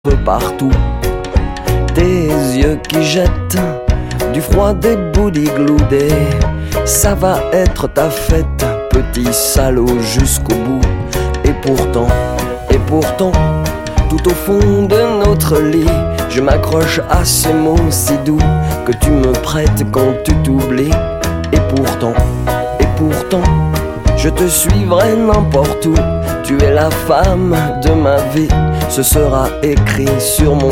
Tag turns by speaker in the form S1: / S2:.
S1: partout. Tes yeux qui jettent du froid, des boudigloux, ça va être ta fête, petit salaud, jusqu'au bout. Et pourtant, tout au fond de notre lit, je m'accroche à ces mots si doux que tu me prêtes quand tu t'oublies. Et pourtant, je te suivrai n'importe où. Tu es la femme de ma vie, ce sera écrit sur mon